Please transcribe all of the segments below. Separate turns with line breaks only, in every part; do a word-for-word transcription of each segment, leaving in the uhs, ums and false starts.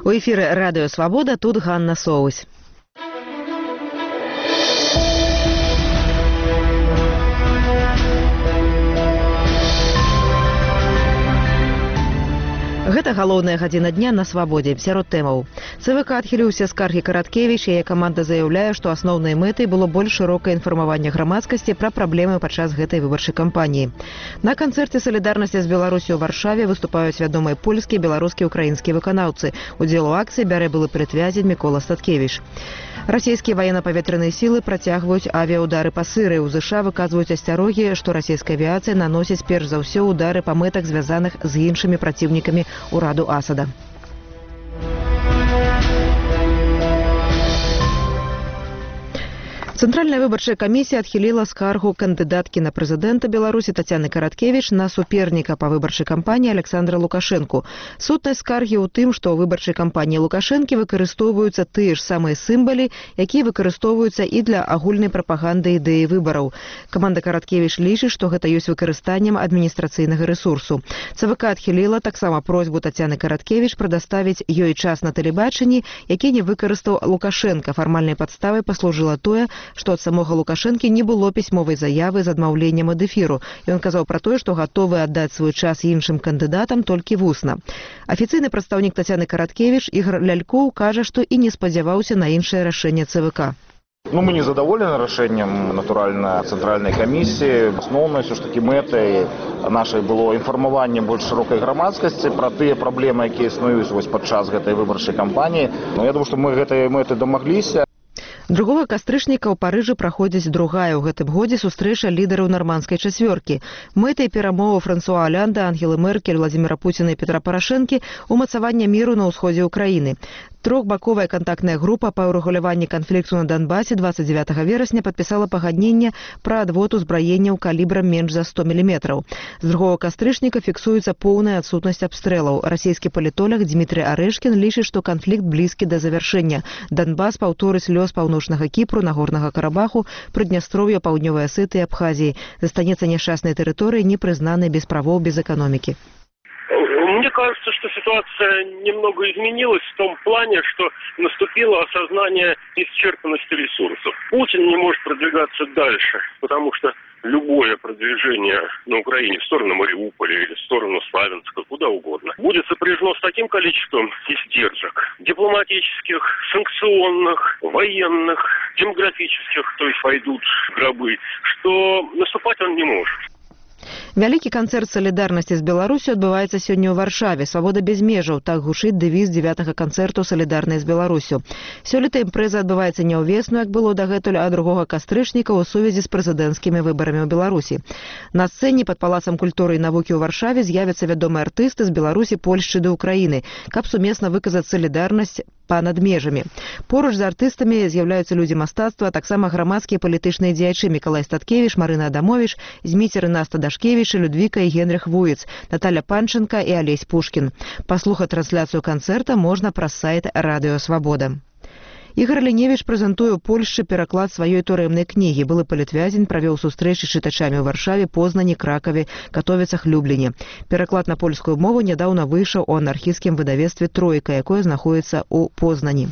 У эфіры Радыё Свабода, тут Ганна Соусь. Гэта галоўная гадзіна дня на Свабодзе. Сярод тэмаў. ЦВК адхіліўся скаргі Караткевіч, яе каманда заяўляе, што асноўнай мэтай было больш шырокае інфармаванне грамадскасці пра праблемы падчас гэтай выбарчай кампаніі. На канцэрце салідарнасці з Беларусі ў Варшаве выступаюць вядомыя польскія, беларускія, украінскія выканаўцы. Удзел у акцыі бярэ былы палітвязень Мікола Статкевіч. Расійскія военно-паветраныя сілы працягваюць авіаудары па Сырыі. У ЗША выказваюць асцярогі, што расійская авіяцыя наносіць перш за ўсё удары па мэтах, звязаных з іншымі праціўнікамі ураду Асада. Цэнтральная выбарчая камісія адхіліла скаргу кандыдаткі на прэзідэнта Беларусі Тацяны Караткевіч на суперніка па выбарчай кампаніі Александра Лукашэнку. Сутнасць скаргі ў тым, што ў выбарчай кампаніі Лукашэнкі выкарыстоўваюцца тыя ж самыя сімвалы, якія выкарыстоўваюцца і для агульнай прапаганды ідэі выбараў. Каманда Караткевіч лічыць, што гэта ёсць выкарыстаннем адміністрацыйнага рэсурсу. ЦВК адхіліла таксама просьбу Тацяны Караткевіч прадаставіць ёй час на тэлебачанні, які не выкарыстаў Лукашэнка. Фармальнай падставай паслужыла тое, што ад самога Лукашэнкі не было пісьмовай заявы з адмаўленнем ад эфіру. Ён казаў пра тое, што гатовы аддаць свой час іншым кандыдатам толькі вусна. Афіцыйны прадстаўнік Тацяны Караткевіч Ігор Лялькоў кажа, што і не спадзяваўся на іншае рашэнне ЦВК.
Ну, мы не задоволены рашэннем, натуральна, цэнтральнай камісіі. Асноўнай ўсё ж такі мэтай нашай было інфармаванне больш шырокай грамадскасці пра тыя праблемы, якія існуюць вось падчас гэтай выбарчай кампаніі. Ну, я думаю, што мы гэтай мэты дамагліся.
Другога кастрычніка ў Парыжы праходзіць другая ў гэтым годзе сустрэча лідараў нармандскай чацвёркі. Мэтай перамоваў Франсуа Олянда, Ангелы Меркель, Владзіміра Пуціна і Петра Парашэнкі ўмацавання міру на ўсходзе ўкраіны. Трохбаковая кантактная група па ўрэгуляванні канфлікту на Донбасе дваццаць дзевятага верасня падпісала пагадненне пра адвод узбраенняў калібрам менш за сто міліметраў. З другога кастрычніка фіксуецца поўная адсутнасць абстрэлаў. Расійскі палітолог Дмітрый Арэшкін лічыць, што канфлікт блізкі да завяршэння. Донбас паўторыць лёс паўночнага Кіпру, Нагорнага Карабаху, Прыднястроўя, Паўднёвай Асеты і Абхазіі. Застанецца няшчаснай тэрыторыі, не прызнанай без правоў, без эканомікі.
Мне кажется, что ситуация немного изменилась в том плане, что наступило осознание исчерпанности ресурсов. Путин не может продвигаться дальше, потому что любое продвижение на Украине в сторону Мариуполя или в сторону Славянска, куда угодно, будет сопряжено с таким количеством издержек дипломатических, санкционных, военных, демографических, то есть пойдут гробы, что наступать он не может.
Вялікі канцэрт салідарнасці з Беларусю адбываецца сёння ў Варшаве. Свабода без межаў, так гучыць дэвіз дзявятага канцэрту салідарнай з Беларусю. Сёлета імпрэза адбываецца не ўвесну, як было дагэтуль, а другога кастрычніка ў сувязі з прэзідэнцкімі выбарамі ў Беларусі. На сцэне пад палацам культуры і навукі ў Варшаве з'явяцца вядомыя артысты з Беларусі, Польшчы ды Украіны, каб сумесна выказаць салідарнасць па-над межамі. Поруч з артыстамі з'яўляюцца людзі мастацтва, а таксама грамадскія палітычныя дзеячы Мікалай Статкевіч, Марына Адамовіч, Зміцер Інаста Дашкевіч, Людвіка і Генрых Вуец, Наталя Панченка і Алесь Пушкін. Паслухаць трансляцыю канцэрта можна праз сайт Радыё Свабода. Ігор Ліневіч прэзентуе ў Польшчы пераклад сваёй турэмнай кнігі. Былы палітвязень правёў сустрэчы з чытачамі ў Варшаве, Познані, Кракаве, Катовіцах, Любліне. Пераклад на польскую мову нядаўна выйшаў у анархісцкім выдавецтве «Тройка», якое знаходзіцца ў Познані.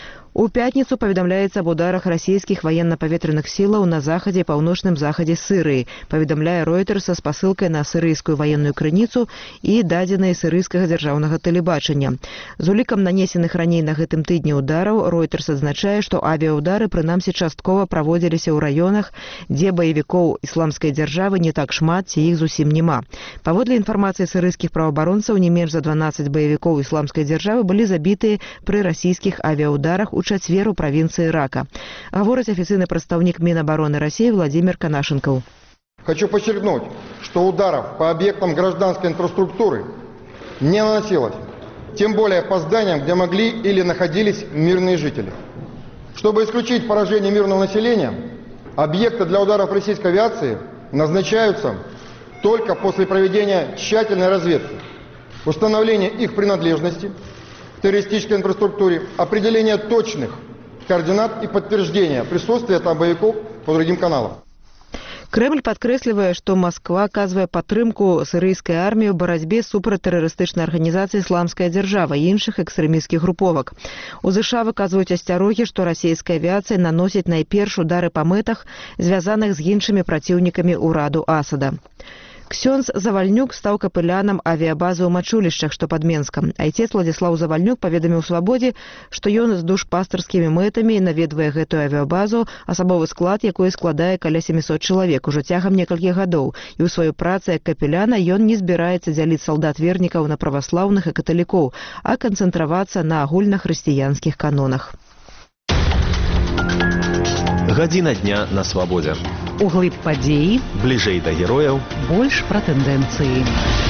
У пятніцу паведамляецца аб ударах расійскіх военно-паветраных сілаў на захадзе і паўночным захадзе Сырыі. Паведамляе Reuters са спасылкай на сырыйскую ваенную крыніцу і дадзеныя сырыйскага дзяржаўнага тэлебачання. З улікам нанесеных раней на гэтым тыдні удараў Reuters адзначае, што авіаудары прынамсі часткова праводзіліся ў раёнах, дзе баевікоў ісламскай дзяржавы не так шмат, ці іх зусім няма. Паводле інфармацыі сырыйскіх праваабаронцаў, не менш за дванаццаць баевікоў ісламскай дзяржавы былі забітыя пры расійскіх авіаударах у чацвер у правінцыі Рака. Гаворыць афіцыйны прадстаўнік Мінабароны России Владимир Канашенков.
Хочу подчеркнуть, что ударов по объектам гражданской инфраструктуры не наносилось, тем более по зданиям, где могли или находились мирные жители. Чтобы исключить поражение мирного населения, объекты для ударов российской авиации назначаются только после проведения тщательной разведки, установления их принадлежности в террористической инфраструктуре, определения точных координат и подтверждения присутствия там боевиков по другим каналам.
Крэмль падкрэслівае, што Масква аказвае падтрымку сірыйскай арміі ў барацьбе супраць тэрарыстычнай арганізацыі «Ісламская дзяржава» і іншых экстрэмісцкіх груповак. У ЗША выказваюць асцярогі, што расійская авіяцыя наносіць найперш удары па мэтах, звязаных з іншымі праціўнікамі ўраду Асада. Ксёндз Завальнюк стаў капылянам авіябазы ў Мачулішчах, што пад Менскам. Айцец Владзіслаў Завальнюк паведаміў «Свабодзе», што ён з душпастарскімі мэтамі наведвае гэтую авіябазу, асабовы склад якой складае каля сямісот чалавек ужо цягам некалькіх гадоў. І ў сваёй працы як капеляна ён не збіраецца дзяліць салдат-вернікаў на праваслаўных і каталікоў, а канцэнтравацца на агульнахрысціянскіх канонах.
Гадзіна дня на свабодзе.
Углыб падзеі,
Бліжэй да герояў,
больш пра тэндэнцыі.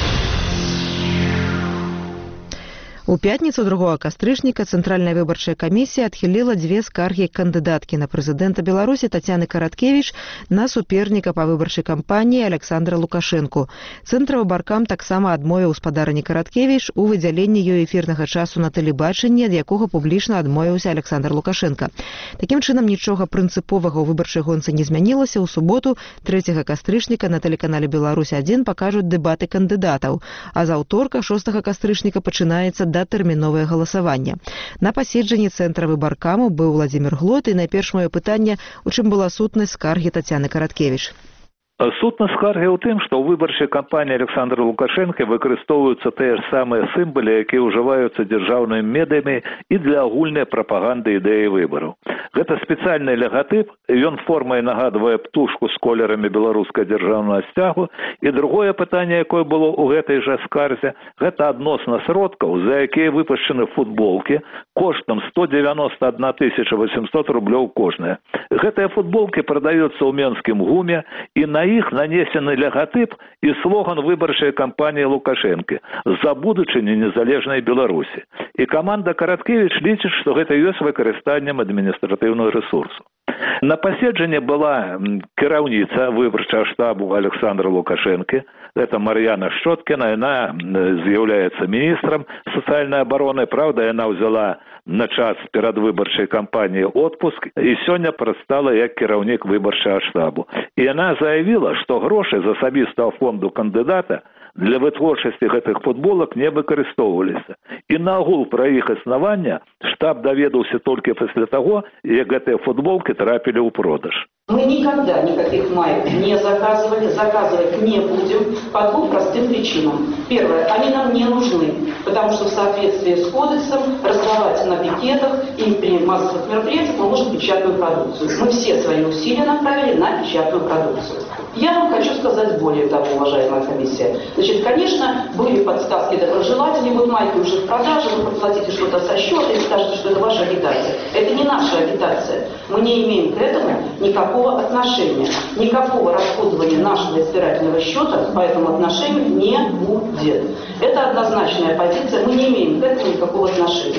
У пятніцу другога кастрычніка Цэнтральная выбарчая камісія адхіліла дзве скаргі кандыдаткі на прэзідэнта Беларусі Тацяны Караткевіч на суперніка па выбарчай кампаніі Александра Лукашэнку. Цэнтравы баркам таксама адмовіў спадарні Караткевіч у выдзяленні ёй эфірнага часу на тэлебачанні, ад якога публічна адмовіўся Александр Лукашенко. Такім чынам, нічога прынцыповага ў выбарчай гонцы не змянілася. У суботу трэцяга кастрычніка на тэлеканале «Беларусь адзін» пакажуць дэбаты кандыдатаў, а з аўторка шостага кастрычніка пачынаецца датэрміновае галасаванне. На паседжанні цэнтра выбаркаму быў Владзімір Глот, і найперш маё пытанне, у чым была сутнасць скаргі Тацяны Караткевіч.
Сутнасць скаргі ў тым, што ў выбарчай кампаніі Александра Лукашэнка выкарыстоўваюцца тыя ж самыя сімвалы, якія ўжываюцца дзяржаўнымі медыямі і для агульнай прапаганды ідэі выбараў. Гэта спецыяльны логатып, ён формай нагадвае птушку з колерамі беларускага дзяржаўнага сцягу. І другое пытанне, якое было ў гэтай жа скарзе, гэта адносна сродкаў, за якія выпушчаны футболкі коштам сто дзевяноста адна тысяча восемьсот рублёў кожная. Гэтыя футболкі прадаюцца ў менскім гуме, і на іх нанесены логатып і слоган выбарчай кампаніі Лукашэнкі «За будучыню незалежнай Беларусі». І каманда Караткевіч лічыць, што гэта ёсць выкарыстаннем адміністратыўнага рэсурсу. На паседжанні была кіраўніца выбарчага штабу Александра Лукашэнкі, гэта Мар'яна Шчоткіна, яна з'яўляецца міністрам сацыяльнай абароны, праўда, яна ўзяла на час перадвыбарчай кампаніі отпуск і сёння прадстала як кіраўнік выбарчага штабу. І яна заявіла, што грошы з асабістага фонду кандыдата для вытворчасці гэтых футболак не выкарыстоўваліся. І нагул пра іх існаванне штаб даведаўся толькі пасля таго, як гэтыя футболкі трапілі ў продаж.
Мы никогда никаких маек не заказывали, заказывать не будем по двум простым причинам. Первое, они нам не нужны, потому что в соответствии с кодексом раздавать на пикетах и при массовых мероприятиях мы можем печатную продукцию. Мы все свои усилия направили на печатную продукцию. Я вам хочу сказать более того, уважаемая комиссия. Значит, конечно, были подсказки доброжелателей, вот майки уже в продаже, вы проплатите что-то со счета и скажете, что это ваша агитация. Это не наша агитация. Мы не имеем к этому никакого отношения. Никакого расходования нашего избирательного счета по этому отношению не будет. Это однозначная позиция, мы не имеем к этому никакого отношения.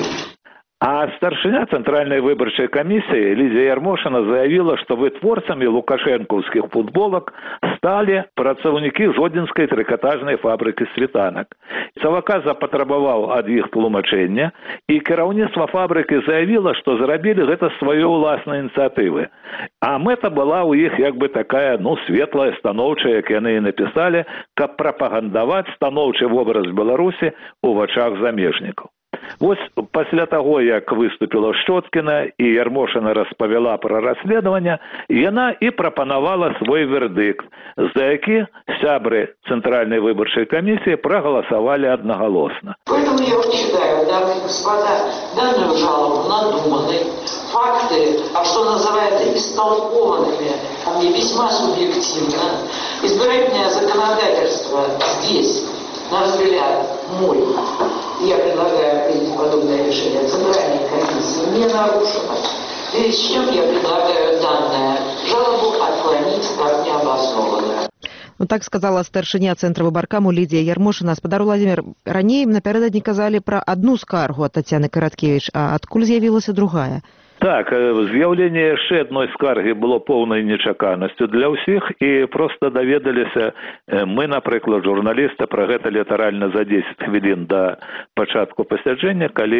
А старшыня Цэнтральнай выбарчай камісіі Лідзія Ярмошына заявіла, што вытворцамі лукашэнкаўскіх футболак сталі працаўнікі Жодзінскай трыкатажнай фабрыкі світанак. ЦВК запатрабаваў ад іх тлумачэння, і кіраўніцтва фабрыкі заявіла, што зрабілі гэта сваёй уласнай ініцыятывы. А мэта была ў іх як бы такая, ну, светлая, станоўчая, як яны і напісалі, каб прапагандаваць станоўчы вобраз Беларусі ў вачах замежнікаў. Вось пасля таго, як выступіла Шчоткіна і Ярмошына распавяла пра расследаванне, яна і прапанавала свой вердыкт, за які сябры Цэнтральнай выбарчай камісіі прагаласавалі аднагалосна.
Поэтому я считаю, дамы и господа, данную жалобу надуманной, факты, а что называется истолкованными, а мне весьма субъективно, избирательное законодательство здесь, на взгляд мой, я предлагаю принять подобное решение Центральной комиссии, не нарушено. В связи с чем я предлагаю данное жалобу отклонить как необоснованную.
Ну, так сказала старшыня цэнтра выбаркаму Лідзія Ярмошына. Спадар Владзімір, раней напярэдадні казалі пра адну скаргу ад Тацяны Караткевіч, а адкуль з'явілася другая?
Так, з'яўленне яшчэ адной скаргі было поўнай нечаканасцю для ўсіх, і проста даведаліся мы, напрыклад, журналісты, пра гэта літаральна за дзесяць хвілін да пачатку пасяджэння, калі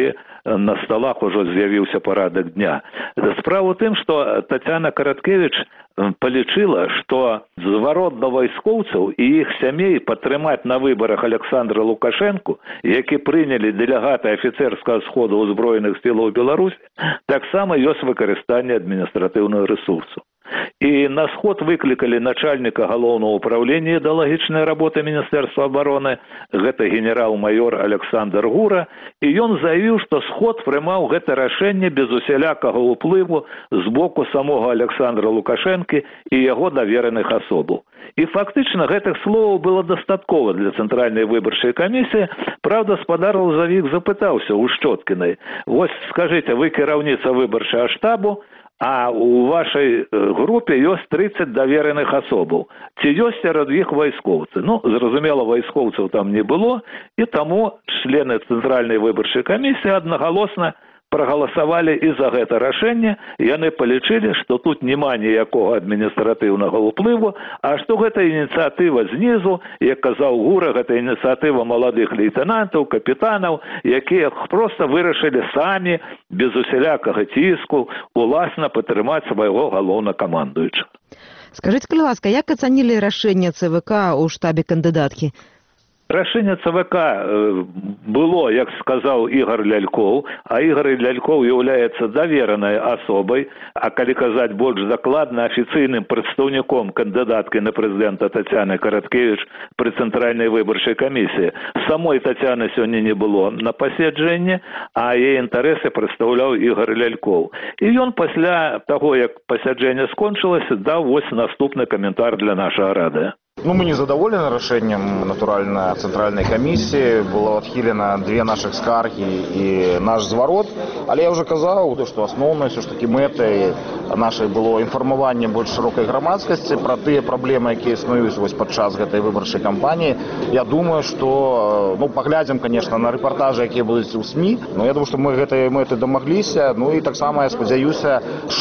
на сталах ужо з'явіўся парадак дня. Справа ў тым, што Тацяна Караткевіч палічыла, што зварот да вайскоўцаў і іх сямей падтрымаць на выбарах Александра Лукашэнку, які прынялі дэлегаты афіцэрскага сходу ўзброеных сілаў Беларусі, таксама ёсць выкарыстанне адміністратыўнага рэсурсу. І на сход выклікалі начальніка галоўнага ўправлення ідэалагічнай работы Міністэрства абароны, гэта генерал-майор Александр Гура, і ён заявіў, што сход прымаў гэта рашэнне без усялякага ўплыву з боку самога Александра Лукашэнкі і яго давераных асобаў. І фактычна гэтых словаў было дастаткова для Цэнтральнай выбарчай камісіі. Праўда, спадар Лазавік запытаўся ў Шчоткінай: «Вось, скажыце, вы кіраўніца выбарчага штабу, а у вашай групе ёсць тридцать давераных асобаў. Ці ёсць сярод іх вайскоўцы?» Ну, зразумела, вайскоўцаў там не было, і таму члены Цэнтральнай выбарчай камісіі аднагалосна прагаласавалі і за гэта рашэнне. Яны палічылі, што тут няма ніякога адміністратыўнага ўплыву, а што гэта ініцыятыва знізу, як казаў Гура, гэта ініцыятыва маладых лейтэнантаў, капітанаў, якія проста вырашылі самі, без усялякага ціску, уласна падтрымаць свайго галоўнакамандуючага.
Скажыце, калі ласка, як ацанілі рашэнне ЦВК ў штабе кандыдаткі?
Рашэнне ЦВК было, як сказаў Ігор Лялькоў, а Ігор Лялькоў являецца даверанай асобай, а калі казаць больш дакладна, афіцыйным прадстаўніком кандыдаткі на прэзідэнта Тацяны Караткевіч пры Цэнтральнай выбарчай камісіі. Самой Тацяны сёння не было на паседжанні, а яе інтарэсы прадстаўляў Ігор Лялькоў. І ён пасля таго, як пасяджэнне скончылася, даў вось наступны каментар для нашага радыё.
Ну, мы не задоволены рашэннем, натуральна, цэнтральнай камісіі. Было адхілена две нашых скаргі і наш зварот. Але я ўжо казаў, што асноўнай ўсё ж такі мэтай нашай было інфармаванне больш шырокай грамадскасці пра тыя праблемы, якія існуюць вось падчас гэтай выбарчай кампаніі. Я думаю, што, ну, паглядзім, конечно, на рэпартажы, якія будуць у СМІ, но я думаю, што мы гэтай мэты дамагліся. Ну і таксама я спадзяюся,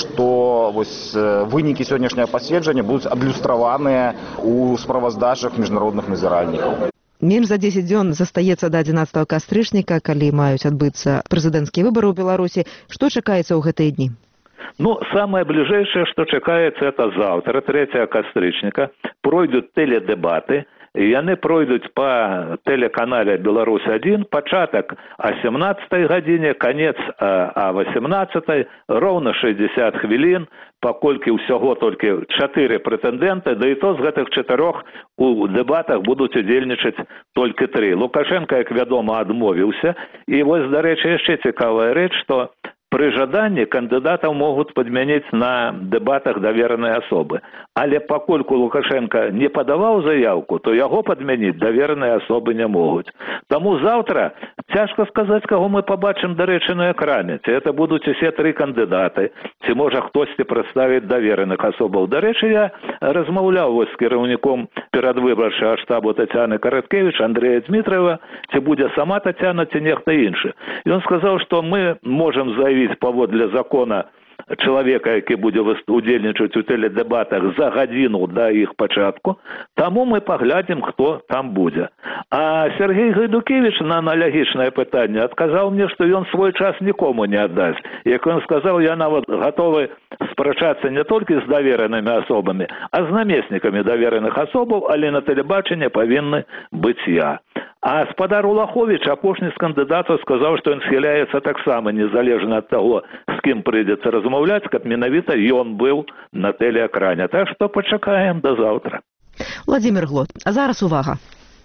што вось вынікі сённяшняга паседжання будуць адлюстраваныя у справаздачах міжнародных назіральнікаў.
Менш за дзесяць дзён застаецца да адзінаццатага кастрычніка, калі маюць адбыцца прэзідэнцкія выбары ў Беларусі. Што чакаецца ў гэтыя дні?
Ну, самае бліжэйшае, што чакаецца, это заўтра, трэцяга кастрычніка, пройдуць тэледэбаты. Яны пройдуць па тэлеканале Беларусь адзін, пачатак о сямнаццатай гадзіне, канец о восемнадцатай, роўна шэсцьдзесят хвілін, паколькі ўсяго толькі чатыры прэтэндэнты, да і то з гэтых чатырох у дэбатах будуць удзельнічаць толькі тры. Лукашенко, як вядома, адмовіўся. І вось, дарэчы, яшчэ цікавая рэч, што пры жаданні кандыдатаў могуць падмяніць на дэбатах даверанай асобы. Але пакольку Лукашенко не падаваў заяўку, то яго падмяніць давераныя асобы не могуць. Таму заўтра цяжка сказаць, каго мы пабачым, дарэчы, на экране. Ці это будуць усе тры кандыдаты, ці можа хтосьці прадставіць давераных асобаў. Дарэчы, я размаўляў вось з кіраўніком перадвыбарчага штабу Тацяны Караткевіч, Андрэя Дмітраева, ці будзе сама Тацяна, ці нехта іншы. Ён сказаў, што мы можам заявіць паводле закона чалавека, які будзе удзельнічаць у тэледэбатах за гадзіну да іх пачатку, таму мы паглядзім, хто там будзе. А Сергей Гайдукевіч на аналагічнае пытанне адказаў мне, што ён свой час нікому не аддасць. Як ён сказаў, я нават гатовы спрачацца не толькі з даверанымі асобамі, а з намеснікамі давераных асобаў, але на тэлебачанні павінны быць я. А спадар Улаховіч, апошні з кандыдатаў, сказаў, што ён схіляецца таксама незалежна ад таго, з кім прыйдзецца размаўляць, каб менавіта ён быў на тэлеэкране. Так што пачакаем да заўтра.
Владимир Глот, а зараз увага.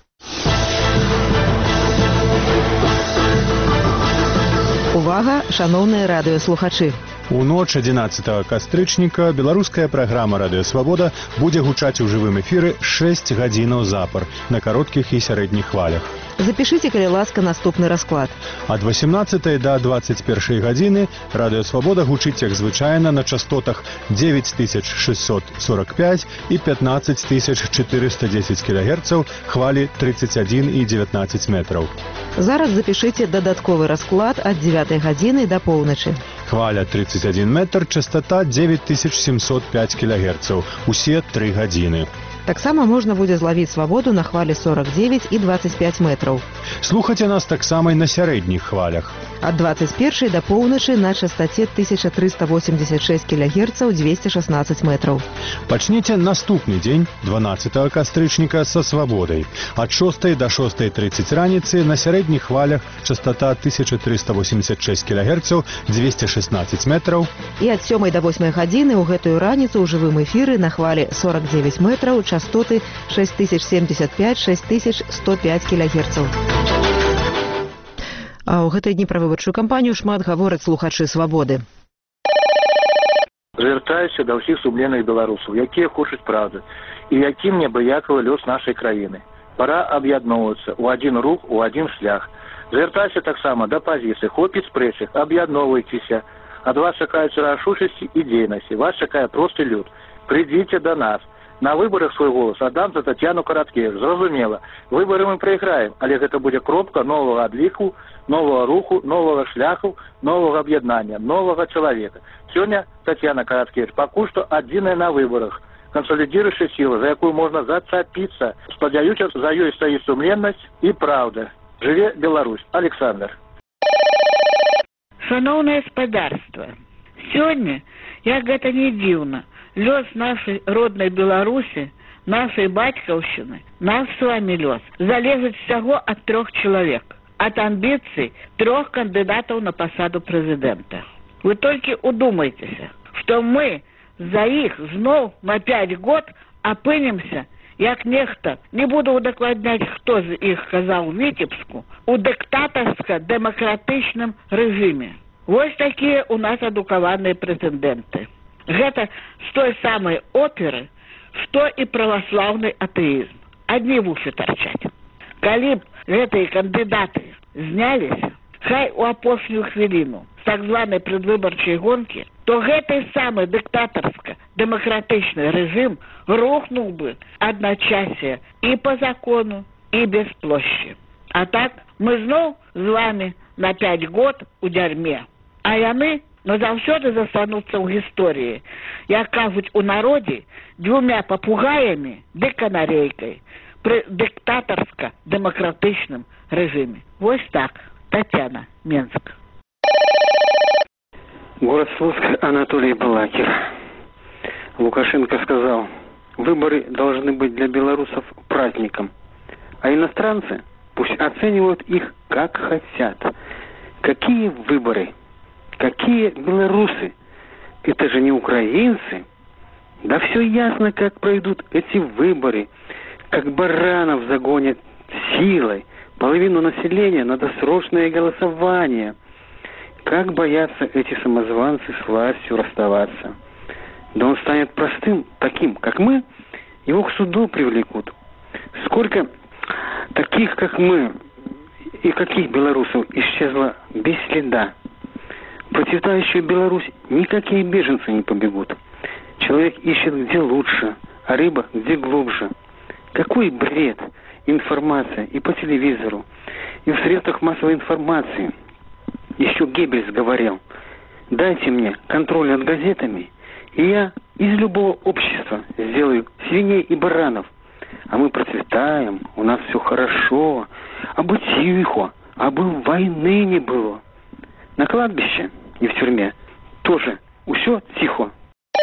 Увага, шановныя радыёслухачы.
У ноч адзінаццатага кастрычніка беларуская праграма «Радыё Свабода» будзе гучаць у жывым эфіры шэсць гадзінаў запар на кароткіх і сярэдніх хвалях.
Запішыце, калі ласка, наступны расклад.
Ад восемнаццатай да дваццаць першай гадзіны «Радыё Свабода» гучыць, як звычайна, на частотах дзевяць тысяч шэсцьсот сорак пяць і пятнаццаць тысяч чатырыста дзесяць кілагерцаў, хвалі тридцать один і дзевятнаццаць метраў.
Зараз запішыце дадатковы расклад ад дзевятай гадзіны да поўначы.
Хваля тридцать один метр, частота девять тысяч семьсот пять килогерцев. Усе три гадзіны.
Таксама можна будзе злавіць свабоду на хвалі сорок девять і двадцать пять метраў.
Слухайце нас таксама і на сярэдніх хвалях.
Ад двадцать першай да поўначы на частоце тысяча триста восемьдесят шесть килогерцаў двести шестнадцать метраў.
Пачніце наступны дзень, дванаццатага кастрычніка, са свабодай. Ад шостай да шостай тридцать раніцы на сярэдніх хвалях частота тысяча триста восемьдесят шесть килогерцаў двести шестнадцать метраў.
І ад сёмай да восьмай гадзіны ў гэтую раніцу ў жывым эфіры на хвалі сорок девять метраў частоты шесть тысяч семьдесят пять — шесть тысяч сто пять килогерцаў. А ў гэтыя дні пра выбарчую кампанію шмат гавораць слухачы свабоды.
Звяртаюся да ўсіх сумленных беларусаў, якія хочуць праўды і якім неабыякавы лёс нашай краіны. Пора аб'ядноўвацца ў адзін рух, у адзін шлях. Звяртаюся таксама да пазіцыі, хопіць спрэчак, аб'ядноўвайцеся. Ад вас чакаюць рашучасці і дзейнасці. Вас чакае просты люд. Прыйдзіце да нас. На выборах свой голос аддам за Татьяну Караткевич. Зразумела, выборы мы прайграем, але гэта будзе кропка новага адліку, новага руху, новага шляху, новага аб'яднання, новага чалавека. Сёння Татьяна Караткевич пакуль што адзіная на выборах, кансалідіруючая сіла, за якую можна зацапіцца. Спадзяюся, за ёй стаіць сумленнасць і праўда. Жыве Беларусь. Александр.
Шановное спадарство, сёння, як гэта не дзіўна, лёс нашей родной Беларуси, нашей батькаўшчыны, наш с вами лёс, залежыць всего от трех человек, от амбиций трех кандидатов на посаду президента. Вы только удумайтесь, что мы за их зноў на пять год опынимся, як нехта, не буду удакладняць, хто з іх казаў у Віцебску, у дыктатарска-дэмакратычным рэжыме. Вось такія у нас адукаваныя прэтэндэнты. Гэта з той самай оперы, што і праваслаўны атэізм. Адні вушы тарчаць. Калі б гэтыя кандыдаты зняліся, хай у апошнюю хвіліну з так званай предвыбарчай гонкі, то гэты самы дыктатарска-дэмакратычны рэжым рухнуў бы адначасье і по закону, і без плошчы. А так мы зноў з вами на пять год у дзярме. А яны назаўсёды застануцца ў гісторыі, як кажуць у народзе, двумя папугаямі ды канарейкай пры дыктатарска-дэмакратычным рэжыме. Вось так. Татьяна, Менск.
Город Слуцк, Анатолий Балакир. Лукашенко сказал, выборы должны быть для белорусов праздником, а иностранцы пусть оценивают их как хотят. Какие выборы? Какие белорусы? Это же не украинцы. Да все ясно, как пройдут эти выборы. Как баранов загонят силой половину населения на досрочное голосование. Как боятся эти самозванцы с властью расставаться. Да он станет простым, таким, как мы, его к суду привлекут. Сколько таких, как мы, и каких белорусов исчезло без следа. Процветающую Беларусь никакие беженцы не побегут. Человек ищет где лучше, а рыба где глубже. Какой бред! Информация и по телевизору, и в средствах массовой информации. Еще Геббельс говорил, дайте мне контроль над газетами, и я из любого общества сделаю свиней и баранов. А мы процветаем, у нас все хорошо, а бы тихо, а бы войны не было. На кладбище и в тюрьме тоже усё тихо.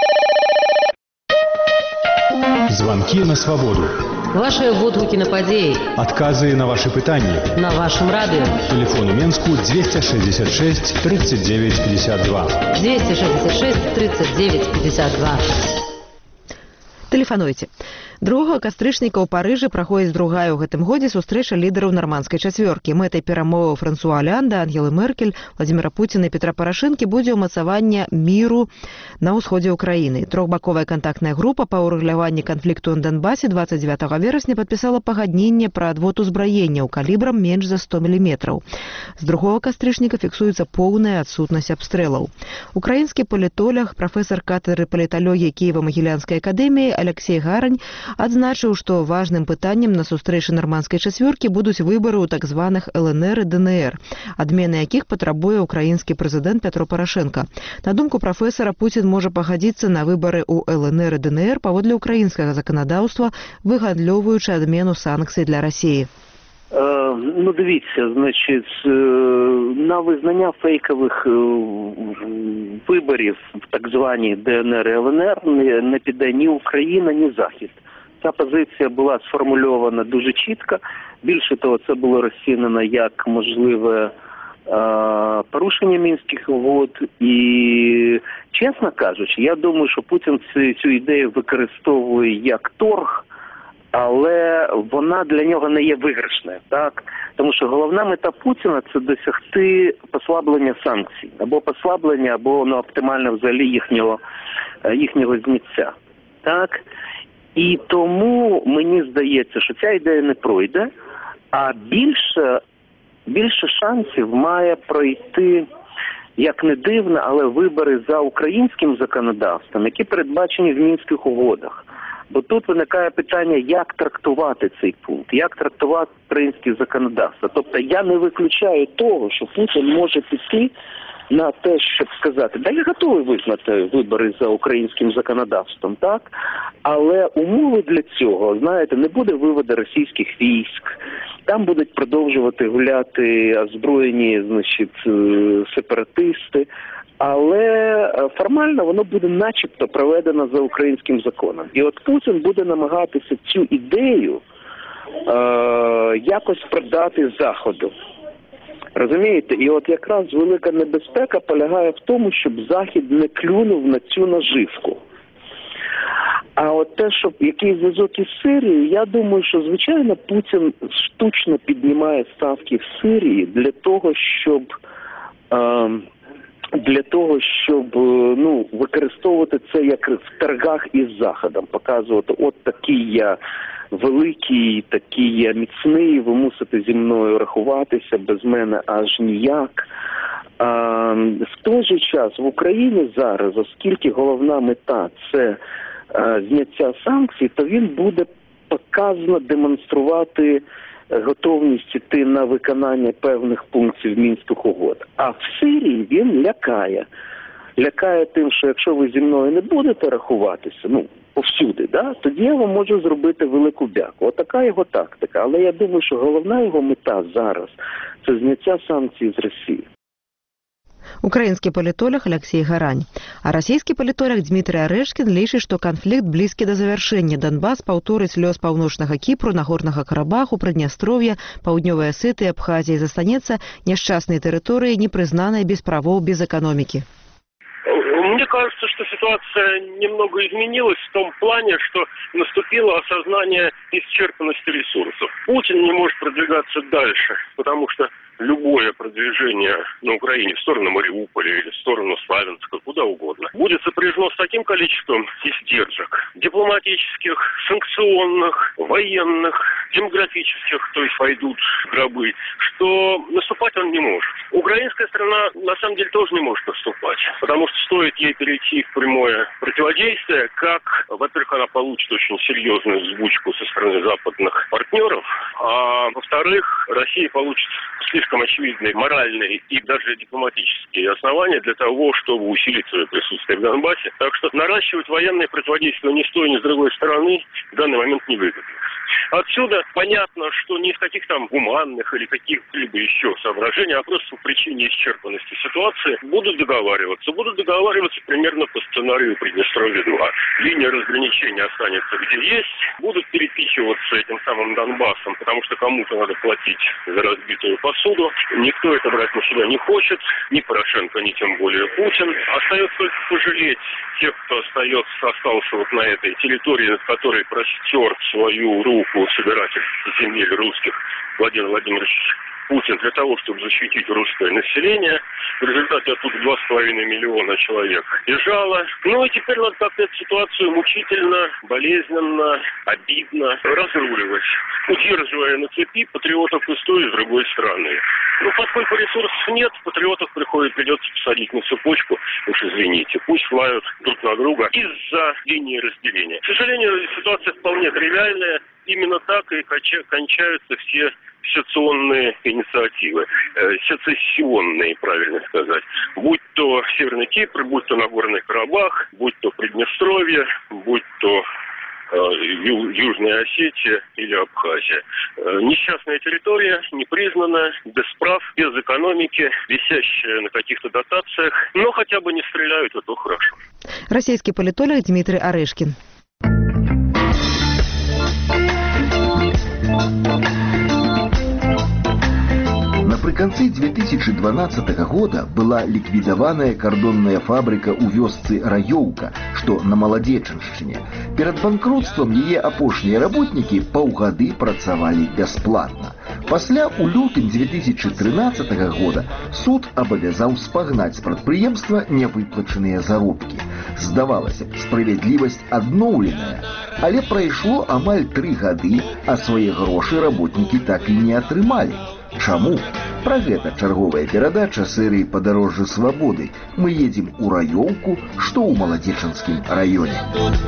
Звонки на свободу.
Ваши водгукі на падзеі.
Адказы на ваши пытанні.
На вашем радио.
Телефон у Менску двести шестьдесят шесть тридцать девять пятьдесят два.
двести шестьдесят шесть тридцать девять пятьдесят два.
Тэлефануйце. другога кастрычніка ў Парыжы праходзіць другая ў гэтым годзе сустрэча лідараў нармандскай чацвёркі. Мэтай перамоваў Франсуа Олянда, Ангелы Меркель, Владзіміра Пуціна і Петра Парашэнкі будзе ўмацаванне міру на ўсходзе ўкраіны. Трохбаковая кантактная група па ўрэгуляванні канфлікту на Донбасе двадцать девятого верасня падпісала пагадненне пра адвод узбраенняў калібрам менш за сто міліметраў. З другога кастрычніка фіксуецца поўная адсутнасць абстрэлаў. Украінскі палітолог, прафесар кафедры паліталогіі Кіева-Магілянскай акадэміі Алексей Гарань Адзначыў, што важным пытаннем на сустрэчы нармандскай чацвёркі будуць выбары ў так званых эл эн эр і дэ эн эр, адмены якіх патрабуе ўкраінскі прэзідэнт Пятро Парашенко. На думку прафесара, Пуцін можа пагадзіцца на выбары ў эл эн эр і дэ эн эр паводле ўкраінскага заканадаўства, выгандлёвуючы адмену санкцый для Расіі.
Ну, дивіться, значить, на визнання фейкових виборів в так званій де ен ер і ел ен ер не піде ні Україна, ні Захід. Ця позиція була сформульована дуже чітко. Більше того, це було розцінено як можливе порушення Мінських угод. І, чесно кажучи, я думаю, що Путін цю, цю ідею використовує як торг, але вона для нього не є виграшною, так? Тому що головна мета Путіна – це досягти послаблення санкцій, або послаблення, або ну, оптимально взагалі їхнього, їхнього зняття, так? І тому мені здається, що ця ідея не пройде, а більше, більше шансів має пройти, як не дивно, але вибори за українським законодавством, які передбачені в Мінських угодах. Бо тут виникає питання, як трактувати цей пункт, як трактувати українське законодавство. Тобто я не виключаю того, що Путін може піти на те, щоб сказати, да я готовий визнати вибори за українським законодавством, так? Але умови для цього, знаєте, не буде виводу російських військ, там будуть продовжувати гуляти озброєні, значить, сепаратисти, але формально воно буде начебто проведено за українським законом. І от Путін буде намагатися цю ідею е, якось продати Заходу. Розумієте? І от якраз велика небезпека полягає в тому, щоб Захід не клюнув на цю наживку. А от те, що який зв'язок із Сирією, я думаю, що, звичайно, Путін штучно піднімає ставки в Сирії для того, щоб... Е, для того, щоб ну, використовувати це як в торгах із Заходом, показувати, от такий я великий, такий я міцний, ви мусите зі мною рахуватися, без мене аж ніяк. А, в той же час в Україні зараз, оскільки головна мета – це а, зняття санкцій, то він буде показано демонструвати готовність йти на виконання певних пунктів Мінських угод. А в Сирії він лякає. Лякає тим, що якщо ви зі мною не будете рахуватися, ну, повсюди, да, тоді я вам можу зробити велику бяку. Отака його тактика. Але я думаю, що головна його мета зараз – це зняття санкцій з Росії.
Украінскі палітолог Алексей Гарань. А расійскі палітолог Дмітрий Арэшкін лічыць, што канфлікт блізкі да завяршэння. Донбас паўторыць лёс паўночнага Кіпру, Нагорнага Карабаху, Прыднястров'я, Паўднёвай Асетыі, Абхазіі застанецца няшчаснай тэрыторыяй, непрызнанай без правоў, без эканомікі.
Мне кажется, что ситуация немного изменилась в том плане, что наступило осознание исчерпанности ресурсов. Путин не может продвигаться дальше, потому что любое продвижение на Украине в сторону Мариуполя или в сторону Славянска, куда угодно, будет сопряжено с таким количеством издержек дипломатических, санкционных, военных, демографических, то есть пойдут гробы, что наступать он не может. Украинская страна на самом деле тоже не может наступать, потому что стоит ей перейти в прямое противодействие, как, во-первых, она получит очень серьезную взбучку со стороны западных партнеров, а во-вторых, Россия получит слишком очевидные моральные и даже дипломатические основания для того, чтобы усилить свое присутствие в Донбассе. Так что наращивать военное противодействие ни с той, ни с другой стороны в данный момент невыгодно. Отсюда понятно, что не из каких там гуманных или каких-либо еще соображений, а просто по причине исчерпанности ситуации будут договариваться. Будут договариваться примерно по сценарию Приднестровья-два. Линия разграничения останется где есть. Будут перепихиваться этим самым Донбассом, потому что кому-то надо платить за разбитую посуду. Никто это брать на себя не хочет. Ни Порошенко, ни тем более Путин. Остается только пожалеть тех, кто остается, остался вот на этой территории, над которой простер свою руку собиратель земель русских Владимир Владимирович Путин для того, чтобы защитить русское население. В результате оттуда два с половиной миллиона человек бежало. Ну и теперь надо как-то эту ситуацию мучительно, болезненно, обидно разруливать. удерживая на цепи патриотов и с той, и с другой стороны. Ну, поскольку ресурсов нет, патриотов приходит, придется посадить на цепочку, уж извините, пусть лают друг на друга из-за линии разделения. К сожалению, ситуация вполне тривиальная. Именно так и кончаются все сессионные инициативы, э, сецессионные, правильно сказать. Будь то Северный Кипр, будь то Нагорный Карабах, будь то Приднестровье, будь то Южная Осетия или Абхазия. Несчастная территория, непризнанная, без прав, без экономики, висящая на каких-то дотациях, но хотя бы не стреляют, это хорошо.
Российский политолог Дмитрий Орешкин.
Напрыканцы две тысячи дванадцатого года была ліквідаваная кардонная фабрыка ў вёсцы Раёўка, што на Маладзечаншчыне. Перад банкротствам яе апошнія работнікі паўгады працавалі бясплатна. Пасля ў лютым две тысячи тринадцатого года суд абавязаў спагнаць з прадпрыемства нявыплачаныя заробкі. Здавалася б, справядлівасць адноўленая, але прайшло амаль тры гады, а свае грошы работнікі так і не атрымалі. Чаму? Пра гэта чарговая перадача серыі «Падарожжа свабоды». Мы едзем у Раёўку, што ў Маладзечанскім раёне.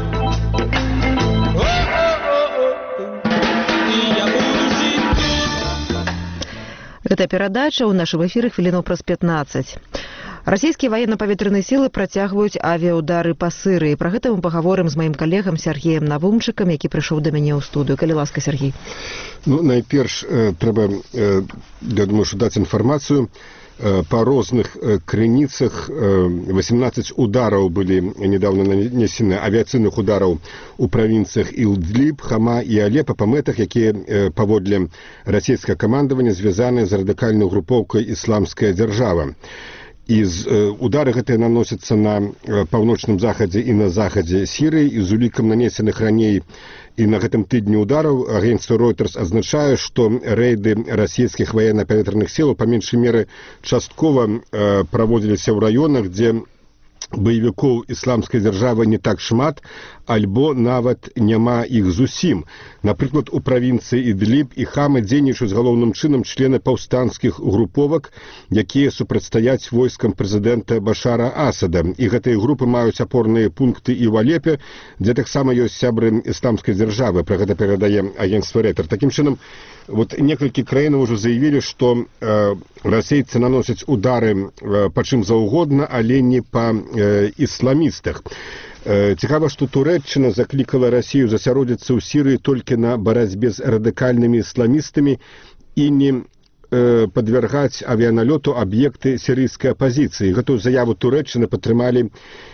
Гэта перадача ў нашым эфіры хвілінаў праз пятнаццаць. Расійскія военно-паветраныя сілы працягваюць авіяудары па Сырыі. Пра гэта мы пагаворым з маім калегам Сергеем Навумчыкам, які прыйшоў да мяне ў студыю. Калі ласка, Сергей.
Ну, найперш э, трэба, э, я думаю, што даць інфармацыю. Э, па розных э, крыніцах э, восемнадцать удараў былі недавно нанесены, авіяцыйных удараў у правінцыях Ідліб, Хама і Алепа па мэтах, якія э, паводле расійскага камандавання звязаны з радыкальнай групоўкай «Ісламская дзяржава». І з, удары гэтыя наносяцца на паўночным захадзе і на захадзе Сірыі, і з улікам нанесеных раней і на гэтым тыдні удараў агенцтва Reuters адзначае, што рэйды расійскіх военно-паветраных сілаў па меншай меры часткова э, праводзіліся ў раёнах, дзе баевікоў ісламскай дзяржавы не так шмат, альбо нават няма іх зусім. Напрыклад, у правінцыі Ідліб і Хамы дзейнічаюць галоўным чынам члены паўстанцкіх груповак, якія супрацьстаяць войскам прэзідэнта Башара Асада. І гэтыя групы маюць апорныя пункты і ў Алепе, дзе таксама ёсць сябры ісламскай дзяржавы. Пра гэта перадае агенцтва Reuters. Такім чынам, вот некалькі краінаў ўжо заявілі, што э, расейцы наносяць удары э, па чым заўгодна, але не па э, ісламістах. Э, цікава, што Турэччына заклікала Расію засяродзіцца ў Сірыі толькі на барацьбе з радыкальнымі ісламістамі і не э, падвяргаць авіяналёту аб'екты сірыйскай апазіцыі. Гэтую заяву Турэччыны падтрымалі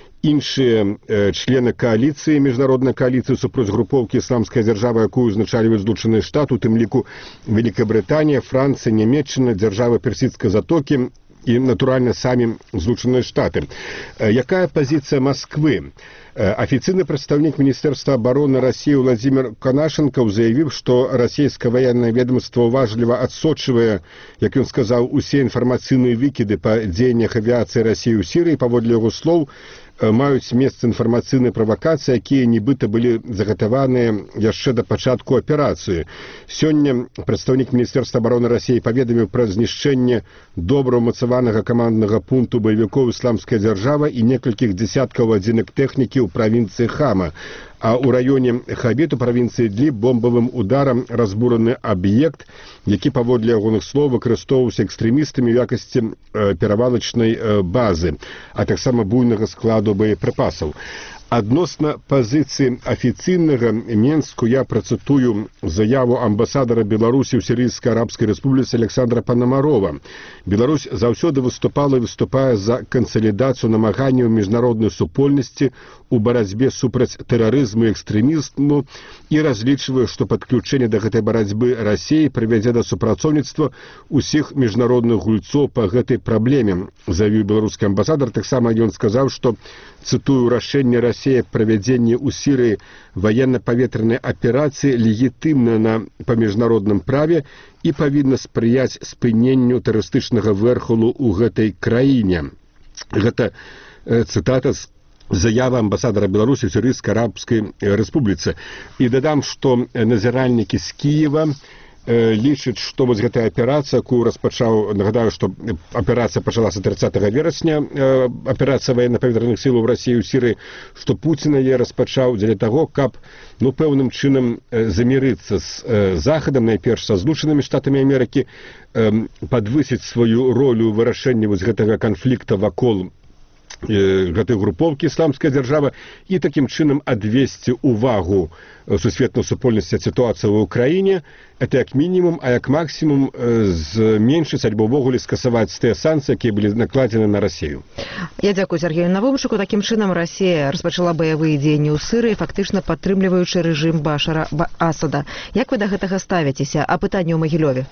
іншыя э, члены коаліцыі, міжнароднай коаліцыі супроць групоўкі «Ісламская дзяржава», якую узначальваюць Злучаныя Штаты, у тым ліку Вялікая Брытанія, Францыя, Нямецчына, дзяржавы Персідскай затокі і, натуральна, самі Злучаныя Штаты. Э, якая пазіцыя Масквы? Э, афіцыйны прадстаўнік Міністэрства абароны Расіі Владзімір Канашенкаў заявіў, што расійскае ваеннае ведомства уважліва адсочвае, як ён сказаў, усе інфармацыйныя выкіды па дзеяннях авіяцыі Расіі ў Сірыі. Паводле яго слоў, маюць месца інфармацыйныя правакацыі, якія нібыта былі загатаваныя яшчэ да пачатку аперацыі. Сёння прадстаўнік Міністэрства абароны Расіі паведаміў пра знішчэнне добра ўмацаванага каманднага пункту баевікоў «Ісламская дзяржава» і некалькіх дзесяткаў адзінак тэхнікі ў правінцыі Хама. А ў раёне Хабет у правінцыі Ідліб бомбавым ударам разбураны аб'ект, які паводле ягоных слоў выкарыстоўваўся экстрэмістамі ў якасці э, перавалачнай э, базы, а таксама буйнага складу боепрыпасаў. Адносна пазіцыі афіцыйнага Менску я працытую заяву амбасадара Беларусі ў Сірыйскай арабскай рэспубліцы Александра Панамарова. Беларусь заўсёды выступала і выступае за кансалідацыю намаганняў міжнароднай супольнасці у барацьбе супраць тэрарызму і экстрэмізму і разлічвае, што падключэнне да гэтай барацьбы Расіі прывядзе да супрацоўніцтва ўсіх міжнародных гульцоў па гэтай праблеме, заявіў беларускі амбасадар. Таксама ён сказаў, што, цытую, рашэнне Расіі аб правядзенні ў Сірыі военно-паветранай аперацыі легітымна на па міжнародным праве і павінна спрыяць спыненню тэрарыстычнага вэрхалу ў гэтай краіне. Гэта э, цытата з заява амбасадара Беларусі ў Сірыйскай арабскай рэспубліцы. І дадам, што назіральнікі з Кіева лічаць, што вось гэтая аперацыя, якую распачаў, нагадаю, што аперацыя пачалася трыццатага верасня, аперацыя военно-паветраных сілаў у Расіі ў Сірыі, што Пуцін яе распачаў дзеля таго, каб ну, пэўным чынам замірыцца з Захадам, найперш са Злучанымі Штатамі Амерыкі, падвысіць сваю ролю ў вырашэнні вось гэтага канфлікта вакол гэтай групоўкі ісламская дзяржава і такім чынам адвесці увагу сусветную супольнасць ад сітуацыі ў Украіне. Это як мінімум, а як максімум зменшыць альбо ўвогуле скасаваць тыя санкцыі, якія былі накладзены на Расію.
Я дзякую Сергею Навумчыку. Такім чынам Расія распачала баявыя дзеянні ў Сырыі, фактычна падтрымліваючы рэжым Башара Асада. Як вы да гэтага ставіцеся? А пытанне ў Магілёве?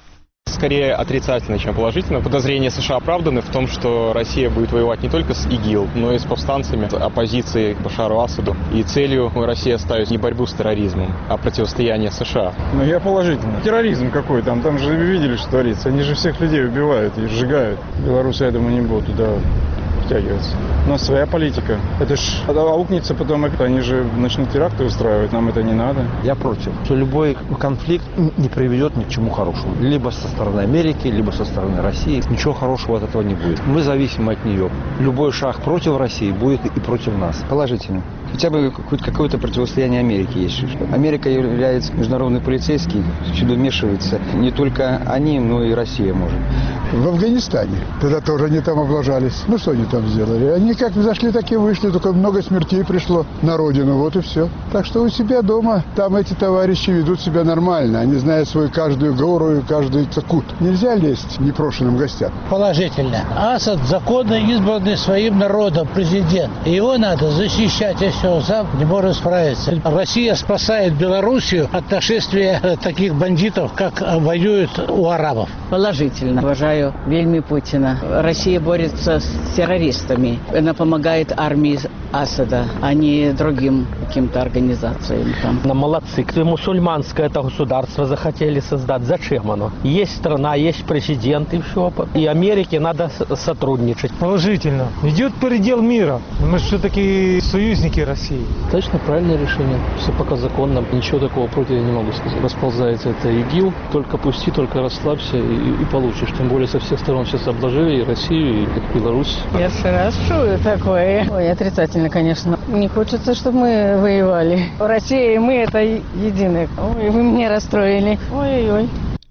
Скорее отрицательно, чем положительно. Подозрения США оправданы в том, что Россия будет воевать не только с ИГИЛ, но и с повстанцами, оппозицией Башару Асаду. И целью России ставит не борьбу с терроризмом, а противостояние США.
Ну, я положительно. Терроризм какой там? Там же видели, что творится. Они же всех людей убивают и сжигают. Белорусы, я думаю, не будут туда втягиваться. У нас своя политика. Это ж аукнется потом, они же начнут теракты устраивать, нам это не надо.
Я против, что любой конфликт не приведет ни к чему хорошему. Либо со стороны Америки, либо со стороны России. Ничего хорошего от этого не будет. Мы зависим от нее. Любой шаг против России будет и против нас.
Положительно. Хотя бы хоть какое-то противостояние Америки есть. Америка является международный полицейский, сюда вмешивается не только они, но и Россия может.
В Афганистане, когда тоже они там облажались. Ну что они там сделали? Они как зашли, так и вышли, только много смертей пришло на родину, вот и все. Так что у себя дома, там эти товарищи ведут себя нормально. Они знают свою каждую гору и каждый кут. Нельзя лезть непрошенным гостям.
Положительно. Асад законно избранный своим народом президент. Его надо защищать, если он сам не может справиться. Россия спасает Белоруссию от нашествия таких бандитов, как воюют у арабов.
Положительно. Уважаю вельми Путина. Россия борется с террористами. Она помогает армии Асада, а не другим каким-то организациям. Там.
Молодцы. Мусульманское это государство захотели создать. Зачем оно? Есть страна, есть президент и все. И Америке надо сотрудничать.
Положительно. Идет предел мира. Мы же все-таки союзники России.
Точно, правильное решение. Все пока законно. Ничего такого против я не могу сказать. Расползается это ИГИЛ. Только пусти, только расслабься и, и получишь. Тем более со всех сторон сейчас обложили и Россию, и Беларусь.
Я спрашиваю такое. Ой, отрицательно, конечно. Не хочется, чтобы мы воевали. Россия и мы это едины. Ой, вы меня расстроили. Ой-ой-ой.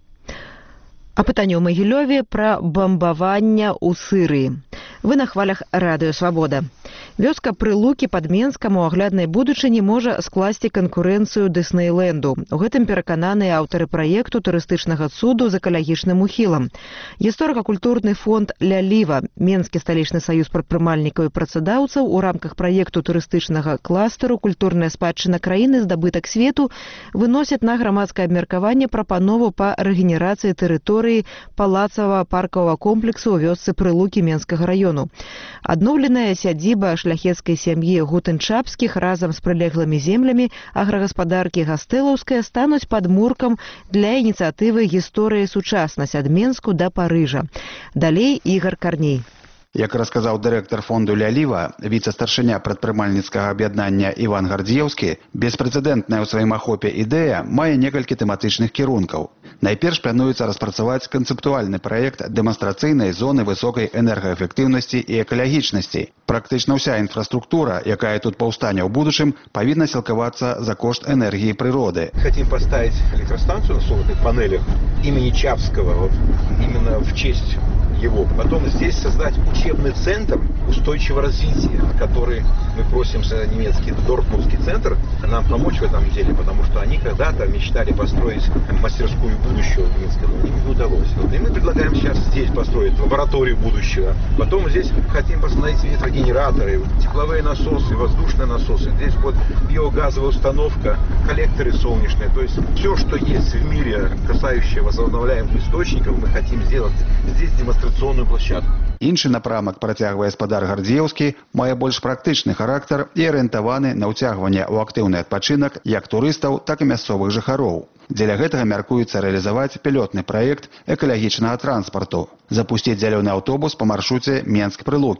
А пытанне ў Магілёве пра бамбавання ў Сырыі. Вы на хвалях Радыё Свабода. Вёска Прылукі пад Менскам у агляднай будучыні можа скласці канкурэнцыю Дыснейленду. У гэтым перакананыя аўтары праекту турыстычнага цуду з экалагічным ухілам. Гісторыка-культурны фонд «Ляліва», Менскі сталічны саюз прадпрымальнікаў і працадаўцаў у рамках праекту турыстычнага кластару «Культурная спадчына краіны. Здабытак свету» выносяць на грамадскае абмеркаванне прапанову па рэгенерацыі тэрыторыі палацавага паркавага комплексу ў вёсцы Прылукі Менскага раёну. Адноўленая сядзіба шляхецкай сям'і Гутэнчапскіх разам з прылеглымі землямі аграгаспадаркі Гастэлаўская стануць падмуркам для ініцыятывы «Гісторыя і сучаснасць» ад Менску да Парыжа. Далей Ігар Карней.
Як расказаў дырэктар фонду «Ляліва», віцэ-старшыня прадпрымальніцкага аб'яднання Іван Гардзіеўскі, беспрэцэдэнтная ў сваім ахопе ідэя мае некалькі тэматычных кірункаў. Найперш плануецца распрацаваць канцэптуальны праект дэманстрацыйнай зоны высокай энергаэфектыўнасці і экалагічнасці. Практычна ўся інфраструктура, якая тут паўстане ў будучым, павінна сілкавацца за кошт энергии природы.
Хотим поставить электростанцию на солнечных панелях имени Чапского, вот, именно в честь его. Потом здесь создать учебный центр устойчивого развития, который мы просим за немецкий Дортмундский центр нам помочь в этом деле, потому что они когда-то мечтали построить мастерскую будущего в Минске, но им не удалось. Вот, и мы предлагаем сейчас здесь построить лабораторию будущего. Потом здесь хотим посмотреть ветрогенераторы, тепловые насосы, воздушные насосы. Здесь вот биогазовая установка, коллекторы солнечные. То есть все, что есть в мире, касающее возобновляемых источников, мы хотим сделать здесь демонстрационную площадку.
Іншы напрамак, працягвае спадар Гардзіеўскі, мае больш практычны характар і арыентаваны на ўцягванне ў актыўны адпачынак як турыстаў, так і мясцовых жыхароў. Дзеля гэтага мяркуецца рэалізаваць пілотны праект экалагічнага транспарту, запусціць зялёны аўтобус па маршруце Менск-Прылукі.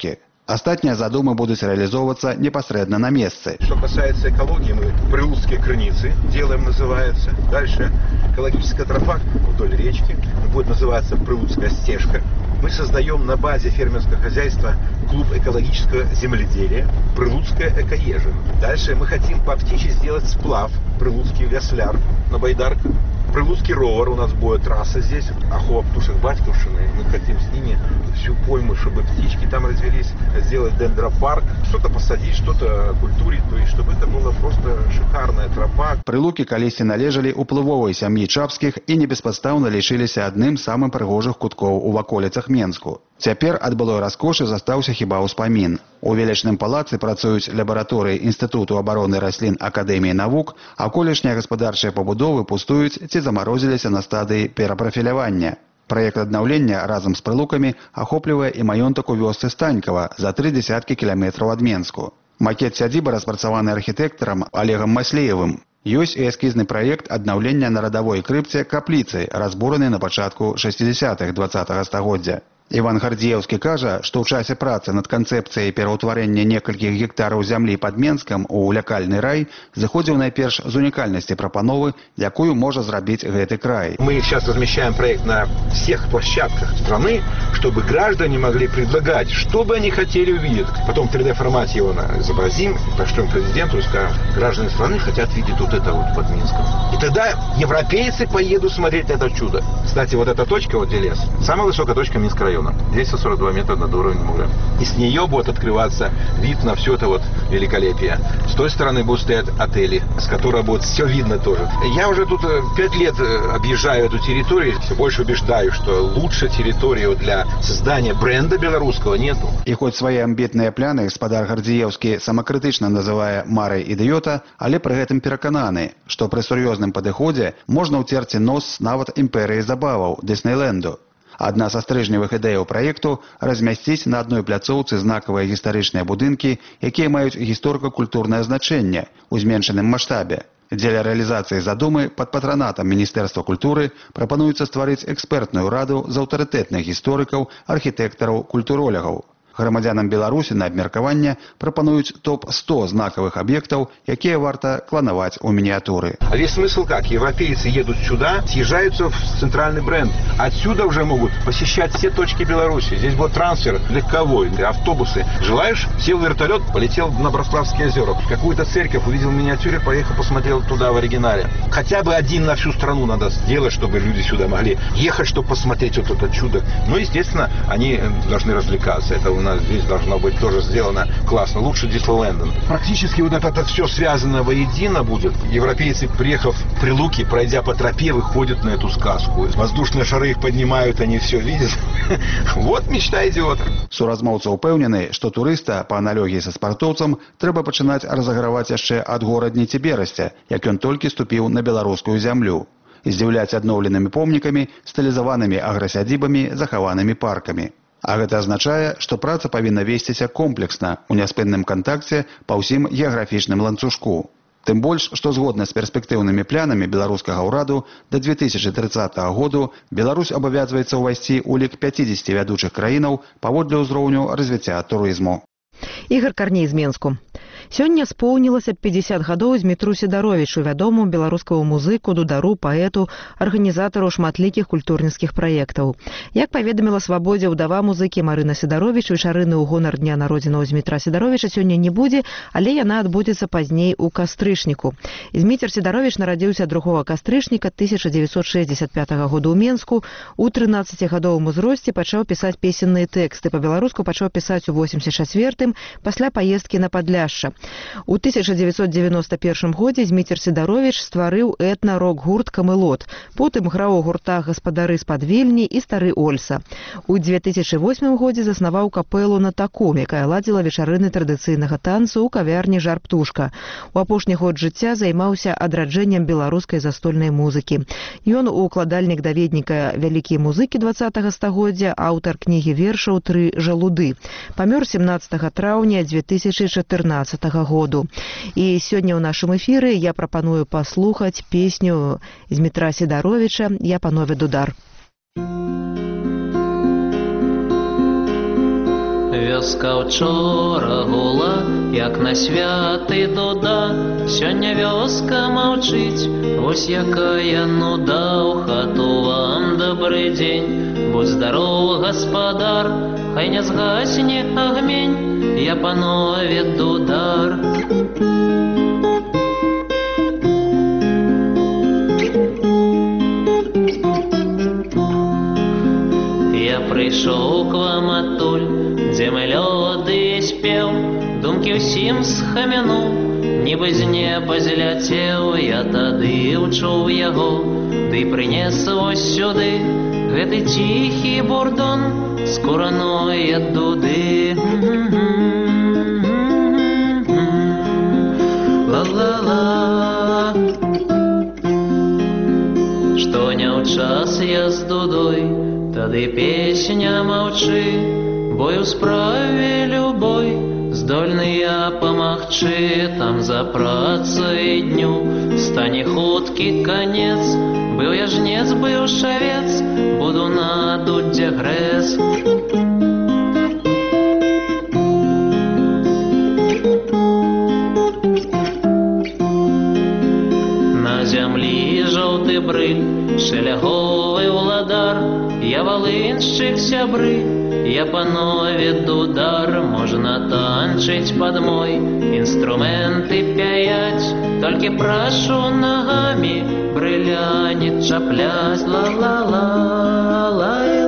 Астатнія задумы будуць реализовываться непосредственно на месте.
Что касается экологии, мы Прилуцкие крыницы делаем, называется. Дальше экологическая тропа вдоль речки будет называться Прилуцкая стежка. Мы создаем на базе фермерского хозяйства клуб экологического земледелия Прилуцкая экоежина. Дальше мы хотим по птичьи сделать сплав Прилуцкий Вясляр на Байдарках. Прилуцкий ровер, у нас будет трасса здесь, Ахова Птушек Батьковщины. Мы хотим с ними всю пойму, чтобы птички там развелись, сделать дендропарк, что-то посадить, что-то культурить, то есть чтобы это была просто шикарная тропа.
Прилукі калісьці належалі уплывовай сям'і Чапскіх і небеспадстаўна лічыліся адным з самых прыгожых куткоў у ваколіцах Менску. Цяпер ад былой раскошы застаўся хіба ўспамін. У велічным палацы працуюць лабараторыі Інстытуту абароны раслін Акадэміі навук, а колішнія гаспадарчыя пабудовы пустуюць ці замарозіліся на стадыі перапрафілявання. Праект аднаўлення разам з прылукамі ахоплівае і маёнтак у вёсцы Станькава за тры дзесяткі кіламетраў ад Менску. Макет сядзібы распрацаваны архітэктарам Олегам Маслеевым. Ёсць і эскізны праект аднаўлення на радавой крыпце капліцы, разбураны на пачатку шэсцідзесятых дваццатага стагоддзя. Іван Гардзеўскі кажа, што ў часе працы над канцэпцыяй пераўтварэння некалькіх гектараў зямлі пад Менскам у лякальны рай заходзіў найперш з унікальнасці прапановы, якую можа зрабіць гэты край.
Мы сейчас размещаем проект на всех площадках страны, чтобы граждане могли предлагать, что бы они хотели увидеть. Потом в три дэ формате его изобразим, пошлем президенту и скажем, граждане страны хотят видеть вот это вот под Минском. И тогда европейцы поедут смотреть это чудо. Кстати, вот эта точка, вот где лес, самая высокая точка Минского района. двести сорок два метра над уровнем моря. И с нее будет открываться вид на все это вот великолепие. С той стороны будут стоять отели, с которого будет все видно тоже. Я уже тут пять лет объезжаю эту территорию, все больше убеждаю, что лучше территорию для создания бренда белорусского нету.
И хоть свои амбітныя пляны гаспадар Гардзеўскі самакрытычна называе марай ідыёта, але пры гэтым перакананы, што пры сур'ёзным падыходзе можна ўцерці нос нават імперыі забаваў Дыснейленду. Адна са стрыжневых ідэяў праекту – размясціць на адной пляцоўцы знакавыя гістарычныя будынкі, якія маюць гісторыка-культурнае значэнне ў зменшаным маштабе. Дзеля рэалізацыі задумы пад патранатам Міністэрства культуры прапануецца стварыць экспертную раду з аўтарытэтных гісторыкаў, архітэктараў, культуролягаў. Грамадзянам Беларусі на абмеркаванне прапануюць топ сто знакавых объектов, якія варта кланаваць у миниатюры.
А весь смысл как? Европейцы едут сюда, съезжаются в центральный бренд. Отсюда уже могут посещать все точки Беларуси. Здесь будет трансфер легковой, автобусы. Желаешь? Сел в вертолет, полетел на Брославские озера. Какую-то церковь увидел в миниатюре, поехал, посмотрел туда в оригинале. Хотя бы один на всю страну надо сделать, чтобы люди сюда могли ехать, чтобы посмотреть вот это чудо. Но, естественно, они должны развлекаться. Это у нас здесь должно быть тоже сделано классно. Лучше Диснейлендом. Практически вот это, это все связано воедино будет. Европейцы, приехав в Прилуки, пройдя по тропе, выходят на эту сказку. Воздушные шары их поднимают, они все видят. Вот мечта идиота.
Суразмоўцы ўпэўнены, што турыста, па аналогіі са спартоўцам, трэба пачынаць разаграваць яшчэ ад горадні ці берасця, як ён толькі ступіў на беларускую зямлю. Здзіўляць адноўленымі помнікамі, стылізаванымі аграсядзібамі, захаванымі паркамі. А гэта азначае, што праца павінна весціся комплексна, у няспынным кантакце па ўсім геаграфічным ланцужку. Тым больш, што згодна з перспектыўнымі планамі беларускага ўраду да две тысячи тридцатого году Беларусь абавязваецца ўвайсці ў лік пяцідзесяці вядучых краінаў паводле ўзроўню развіцця турызму.
Ігор Карней з Менску. Сёння споўнілася пятьдесят гадоў Змітру Сідаровічу, вядомому беларускаму музыку, дудару, паэту, арганізатару шматлікіх культурніцкіх праектаў. Як паведаміла Свабодзе ўдава музыкі Марына Сідаровіч, вечарыны ў гонар дня народзінаў Змітра Сідаровіча сёння не будзе, але яна адбудзецца пазней у кастрычніку. Зміцер Сідаровіч нарадзіўся другога кастрычніка тысяча девятьсот шестьдесят пятого года ў Менску. У трынаццацігадовым узросце пачаў пісаць песенныя тэксты. Па-беларуску пачаў пісаць у восемьдесят четвёртым пасля паездкі на Падляшша. У тысяча девятьсот девяносто первом годзе Зміцер Сідаровіч стварыў этна-рок-гурт «Камелот». Потым граў у гуртах «Гаспадары з-пад Вільні» і «Стары Ольса». У две тысячи восьмым годзе заснаваў капэлу «На таком», якая ладзіла вечарыны традыцыйнага танцу ў кавярні «Жар Птушка». У апошні год жыцця займаўся адраджэннем беларускай застольнай музыкі. Ён укладальнік даведніка «Вялікія музыкі двадцатага стагоддзя», аўтар кнігі вершаў «Тры жалуды». Памёр семнадцатого траўня две тысячи четырнадцатого году. І сёння ў нашым эфіры я прапаную паслухаць песню Змітра Сідаровіча «Я панове дудар».
Вёска учора гула, як на святы дуда. Сёння вёска маўчыць, вось якая нуда. У хату вам добрый дзень, будь здаров, гаспадар. Хай не згасне агмень, я панове дудар. Я прыйшоў к вам адтуль, дзе мелодыі спеў, думкі ўсім схамянуў, нібы з неба зляцеў. Я тады ўчуў яго, ды прынес вось сюды гэты ціхі бурдон скураной ад дуды. Ла-ла-ла, што не ў час я з дудой, тады песня маўчы, бой у справе любой здольны я памагчы. Там за працай дню стане хуткі канец. Быў я жнец, быў шавец, буду на дудзе грэз. На зямлі жоўты брыль, шаляговы ўладар. Я валыншчык сябры, я панове дудар. Можна танчыць пад мой, інструменты пяять, толькі прашу нагамі брыля не чапляць. Ла-ла-ла, лай.